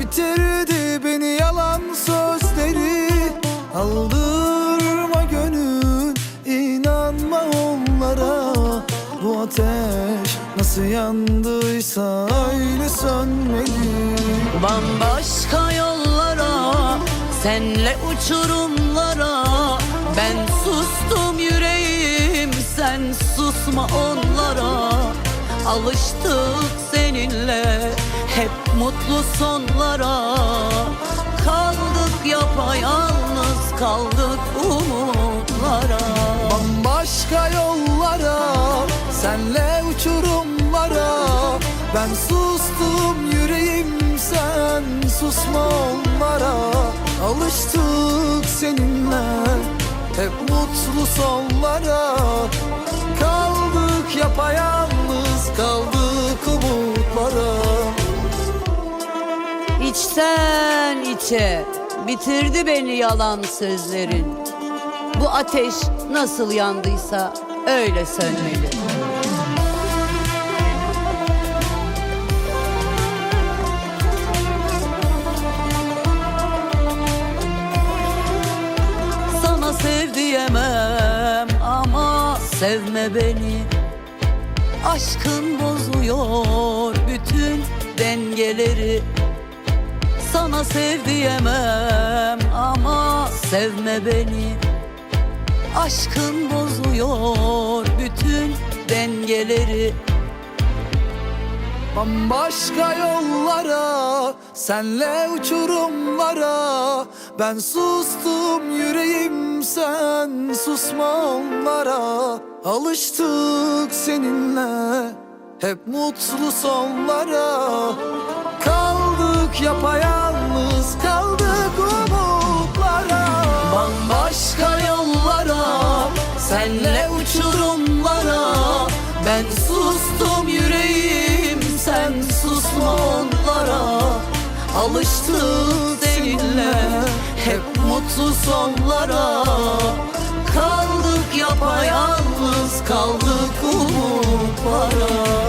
Bitirdi beni yalan sözleri. Aldırma gönül, inanma onlara. Bu ateş nasıl yandıysa öyle sönmeli. Bambaşka yollara, senle uçurumlara. Ben sustum yüreğim, sen susma onlara. Alıştık seninle hep mutlu sonlara. Kaldık yapayalnız, kaldık umutlara. Bambaşka yollara, senle uçurumlara. Ben sustum yüreğim, sen susma onlara. Alıştık seninle hep mutlu sonlara. Kaldık yapayalnız, kaldık umutlara. İçten içe bitirdi beni yalan sözlerin. Bu ateş nasıl yandıysa öyle sönmeli. Sana sev diyemem ama sevme beni. Aşkın bozuyor bütün dengeleri. Sana sev diyemem ama sevme beni. Aşkın bozuyor bütün dengeleri. Bambaşka yollara, senle uçurumlara. Ben sustum yüreğim, sen susma onlara. Alıştık seninle hep mutlu sonlara. Kaldık yapayalnız, kaldık umutlara. Bambaşka yollara, senle uçurumlara. Ben sustum yüreğim, sen susma onlara. Alıştık seninle hep mutlu sonlara. Kaldık yapayalnız, kaldık umutlara.